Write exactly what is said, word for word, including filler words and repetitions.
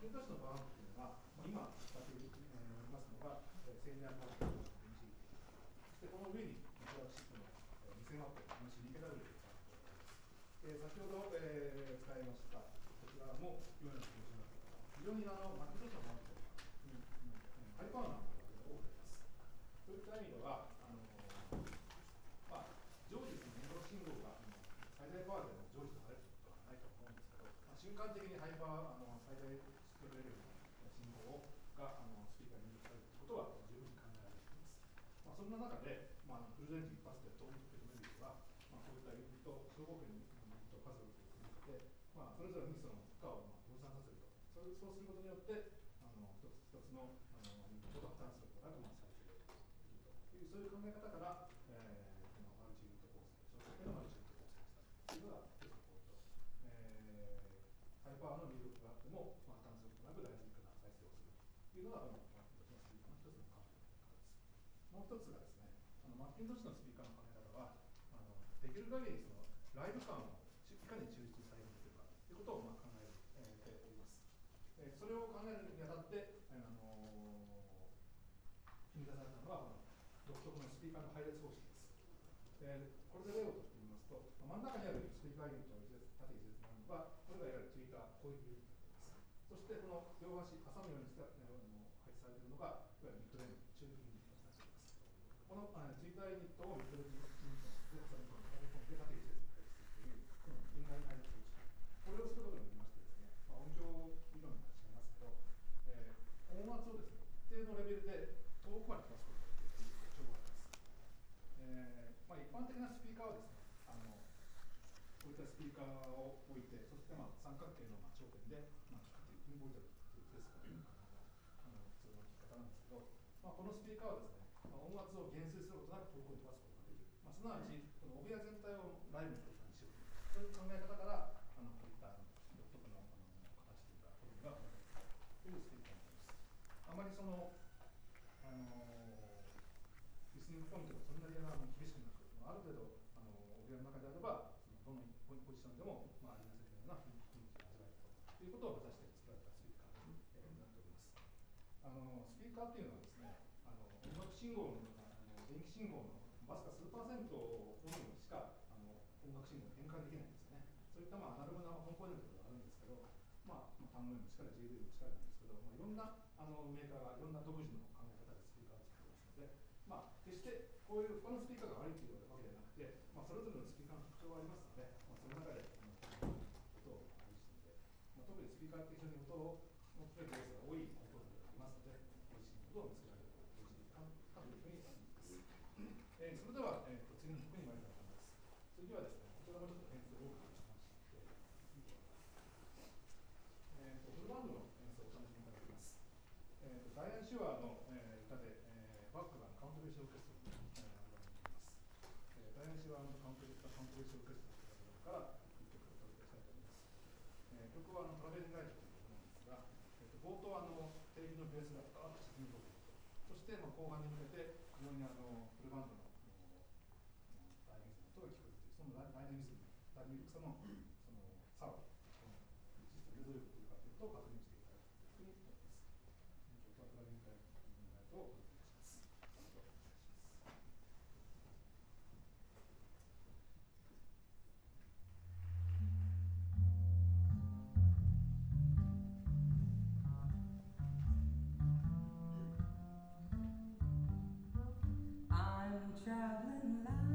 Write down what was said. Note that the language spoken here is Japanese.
ッキントッシュのバームというのは、まあ、今使っていますのが、せんにひゃくワットの電池機、そしてこの上にフラッグシップのにせんワットの シーディーケーダブリュー というバームでございます。先ほど、えー、使いましたこちらもような気持ちになった方、非常にあのマッキントッシュのバームというのは、ハイパワーなものが多くあります。そういった意味では、あのまあ、常時ですね、ネット信号が最大パワーでも常時されることはないと思うんですけど、まあ、瞬間的にハイパワー、あの最大スピードレベルの信号があのスピーカーに入力されるということは十分に考えられています。まあ、そんな中で、まあ、フルレンジ一発で飛ぶという意味では、まあ、こういったユニット、小合金のユニットを数を組み立てて、まあ、それぞれにその負荷をまあ分散させると、そうそうすることによって、あの一つ一つのあのユニットと破綻することなく、まあ、再生できるという、そういう考え方から、えー、このマルチユニット構成、小型系のマルチユニット構成をしたというのが一つのポイント。えー、ハイパワーの入力があっても、まあ、破綻することなくダイナミックな再生をするというのが、このマッキントッシュのスピーカーの一つの考え方です。もう一つがですね、あのマッキントッシュのスピーカーの考え方は、あのできる限りそのライブ感をいかに抽出再現できるかということをまあ考えております。えー、それを考えるにあたって、あのー、組み出されたのが、独特のスピーカーの配列方式です。でこれで例をとってみますと、真ん中にあるスピーカーユニットの縦一列になるのが、これがいわゆるツイーター、攻撃ユニットになります。そしてこの両端、挟むようにしてあの配置されているのが、いわゆるミッドレンジ、中力ユニットになっています。このあツイーターユニットをミッドレンジユニットで挟み込んで、縦一列に配置するという、このインライン配列方式。これをすることによりましてですね、まあ、音響理論には違いますけど、えー、音圧をですね、一定のレベルで遠くまで飛ばすことができるという特徴があります。えーまあ、一般的なスピーカーはですね、あのこういったスピーカーを置いて、そしてまあ三角形のまあ頂点でまあ聞くというピンポイントで聞くというですから、あの普通の聞き方なんですけど、まあ、このスピーカーはですね、まあ、音圧を減衰することなく遠くに飛ばすことができる。まあ、すなわち、このお部屋全体をライブの空間にしようという、そういう考え方から、あのこういった独特のあの形というか、フォルムが生まれているというスピーカーになります。あまりその、あのリスニングポイントがそんなに厳しくなく、ある程度あのお部屋の中であれば、そのどのポジションでも、まあ、アリーナ席のような雰囲気が味わえるということを目指して作られたスピーカーに、えー、なっております。あのスピーカーっていうのはですね、あの音楽信号のようなあの電気信号のわずか数パーセントのみしかあの音楽信号に変換できないんですよね。そういったまあアナログなコンポーネントがあるんですけど、まあ、まあ、単語にも力、ジェイビー にも力なんですけど、まあ、いろんなあのメーカーがいろんな独自の考え方でスピーカーを作ってますので、まあ、決してこういう他のスピーカーが悪いというわけではなくて、まあ、それぞれのスピーカーの特徴がありますので、まあ、その中であの音を配置してので、まあ、特にスピーカーって非常に音を持っているケースが多いコンポーネントがありますので、ご自身の音を見つけられるというかというふうに思います。えー、それでは、えー、と次の曲に参りたいと思います。次はですね、こちらもちょっと変数を多くしまして、えー、とフルバンドの演奏をお楽しみいただきます。えー、とダイアン・シュワーの、えー、歌で、えー、バックがカウントベーションオーケストラの、えー、アルバムになります。えー、ダイアン・シュワーのカウントベーションオーケストラのアルバムからいっきょくお届けしたいと思います。えー、曲はあのトラベリングライトというものなんですが、えー、と冒頭あのテレビのベースがガーッと沈み込むと、そしてまあ後半に向けて非常にあのフルバンドの大変さの音が聞こえるという、そのダイナミズム、ダイナミックさのその差を、実際にどういうことかということを確認していただくというふうに思います。今日はトラベリングライトをお届けします。どうぞお願いします。 I'm traveling light